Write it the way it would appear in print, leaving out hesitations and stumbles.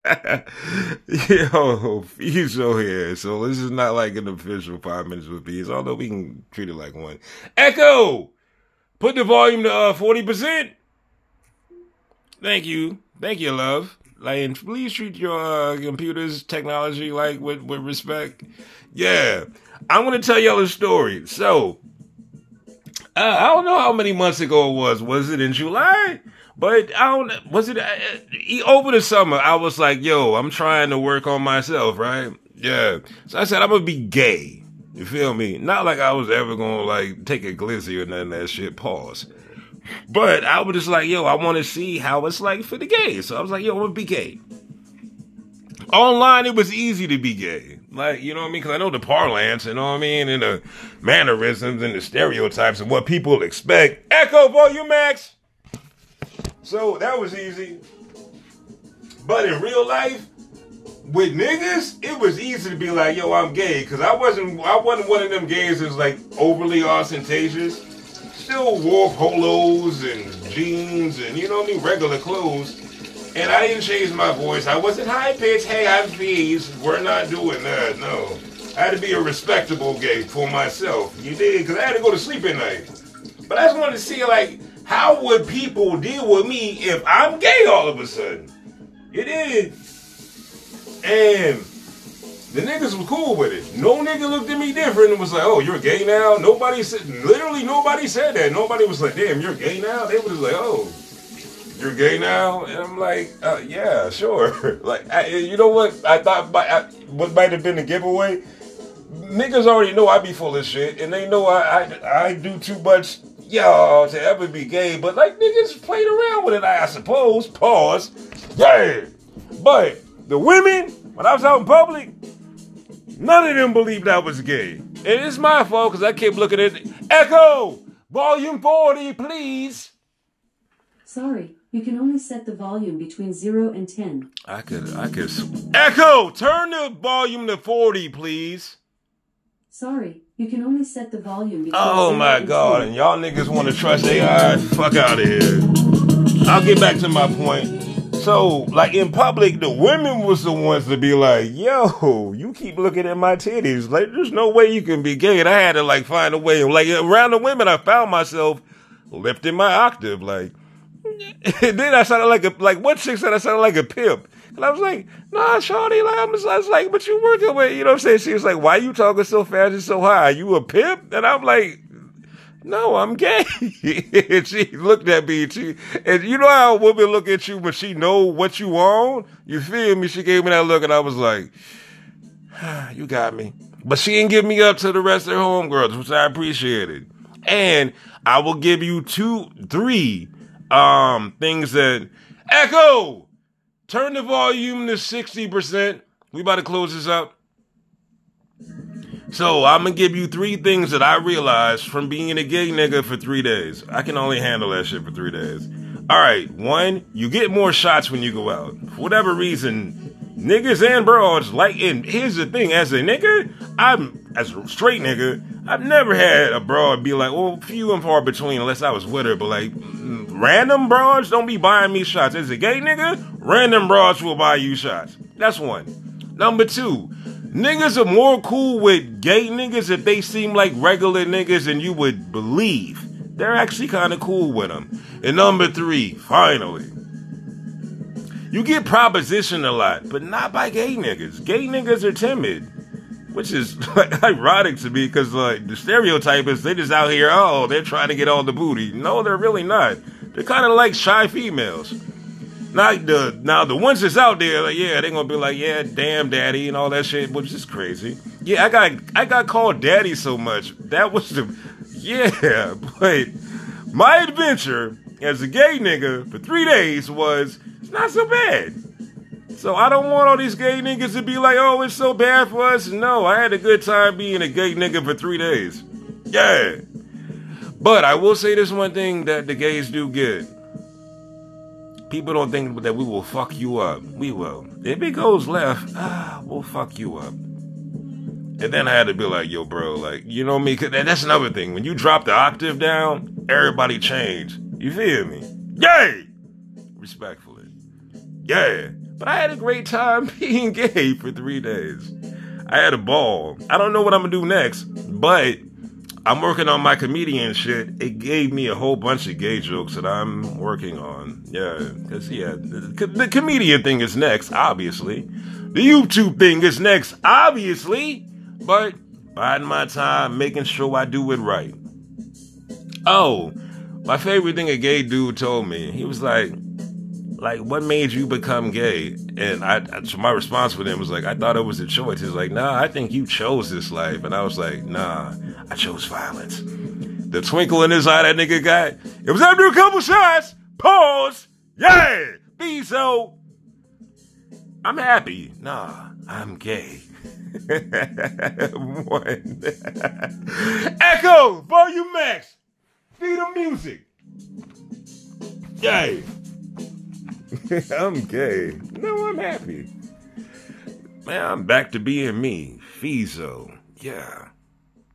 Yo, Fizo here. So this is not like an official 5 minutes with Bees, although we can treat it like one. Echo! Put the volume to 40%. Thank you. Thank you, love. Like, and please treat your computer's technology like with respect. Yeah. I'm gonna tell y'all a story. So, I don't know how many months ago it was. Was it in July? But I don't. Was it over the summer? I was like, "Yo, I'm trying to work on myself, right?" Yeah. So I said, "I'm gonna be gay." You feel me? Not like I was ever gonna like take a glizzy or none of that shit. Pause. But I was just like, "Yo, I want to see how it's like for the gays." So I was like, "Yo, I'm gonna be gay." Online, it was easy to be gay. Like, you know what I mean? Because I know the parlance, you know what I mean? And the mannerisms and the stereotypes of what people expect. Echo Volume Max! So that was easy. But in real life, with niggas, it was easy to be like, yo, I'm gay. Because I wasn't one of them gays that's like overly ostentatious. Still wore polos and jeans and, you know what I mean, regular clothes. And I didn't change my voice. I wasn't high pitched. Hey, I'm Fees. We're not doing that. No. I had to be a respectable gay for myself. You did? Because I had to go to sleep at night. But I just wanted to see, like, how would people deal with me if I'm gay all of a sudden? You did. And the niggas was cool with it. No nigga looked at me different and was like, oh, you're gay now? Nobody said that. Nobody was like, damn, you're gay now? They was like, oh. You're gay now? And I'm like, yeah, sure. Like, you know what? I thought what might have been a giveaway? Niggas already know I be full of shit, and they know I do too much, y'all, to ever be gay. But, like, niggas played around with it, I suppose. Pause. Yeah. But the women, when I was out in public, none of them believed I was gay. And it's my fault, because I kept looking at it. Echo! Volume 40, please. Sorry. You can only set the volume between 0 and 10. I could. Echo, turn the volume to 40, please. Sorry, you can only set the volume between Oh 0 my and God, 10. and y'all niggas want to trust AI? Fuck out of here. I'll get back to my point. So, like in public, the women was the ones to be like, yo, you keep looking at my titties. Like, there's no way you can be gay. And I had to like find a way. Like around the women, I found myself lifting my octave, like. And then I sounded like one chick said I sounded like a pimp. And I was like, nah, shorty, like, I was like, but you working with, you know what I'm saying? She was like, why you talking so fast and so high? You a pimp? And I'm like, no, I'm gay. And she looked at me and you know how a woman look at you when she know what you want? You feel me? She gave me that look and I was like, you got me. But she didn't give me up to the rest of her homegirls, which I appreciated. And I will give you 3 things that Echo, turn the volume to 60%. We about to close this up. So I'm gonna give you 3 things that I realized from being a gay nigga for 3 days. I can only handle that shit for 3 days. All right, 1, you get more shots when you go out. For whatever reason, niggas and broads like. And here's the thing: as a nigga, as a straight nigga, I've never had a broad be like, well, few and far between, unless I was with her. But like, random broads don't be buying me shots. As a gay nigga, random broads will buy you shots. That's 1. Number 2, niggas are more cool with gay niggas if they seem like regular niggas and you would believe. They're actually kind of cool with them. And number 3, finally, you get propositioned a lot, but not by gay niggas. Gay niggas are timid. Which is like, ironic to me because like the stereotype is they just out here, oh, they're trying to get all the booty. No, they're really not. They're kind of like shy females. Now the ones that's out there, like, yeah, they're gonna be like, yeah, damn daddy and all that shit, which is crazy. Yeah, I got called daddy so much. That was but my adventure as a gay nigga for 3 days was, it's not so bad. So I don't want all these gay niggas to be like, oh, it's so bad for us. No, I had a good time being a gay nigga for 3 days. Yeah. But I will say this one thing that the gays do good. People don't think that we will fuck you up. We will. If it goes left, we'll fuck you up. And then I had to be like, yo, bro, like, you know me? Cause that's another thing. When you drop the octave down, everybody changed. You feel me? Yay! Respectfully. Yeah. But I had a great time being gay for 3 days. I had a ball. I don't know what I'm gonna do next, but I'm working on my comedian shit. It gave me a whole bunch of gay jokes that I'm working on. Yeah, because, the comedian thing is next, obviously. The YouTube thing is next, obviously. But biding my time, making sure I do it right. Oh, my favorite thing a gay dude told me. He was like, what made you become gay? And so my response with him was like, I thought it was a choice. He's like, nah, I think you chose this life. And I was like, nah, I chose violence. The twinkle in his eye that nigga got, it was after a couple shots. Pause. Yeah. Be so. I'm happy. Nah, I'm gay. One. Echo, volume max. Feed the music. Yay. I'm gay. No, I'm happy. Man, I'm back to being me. Fizo. Yeah.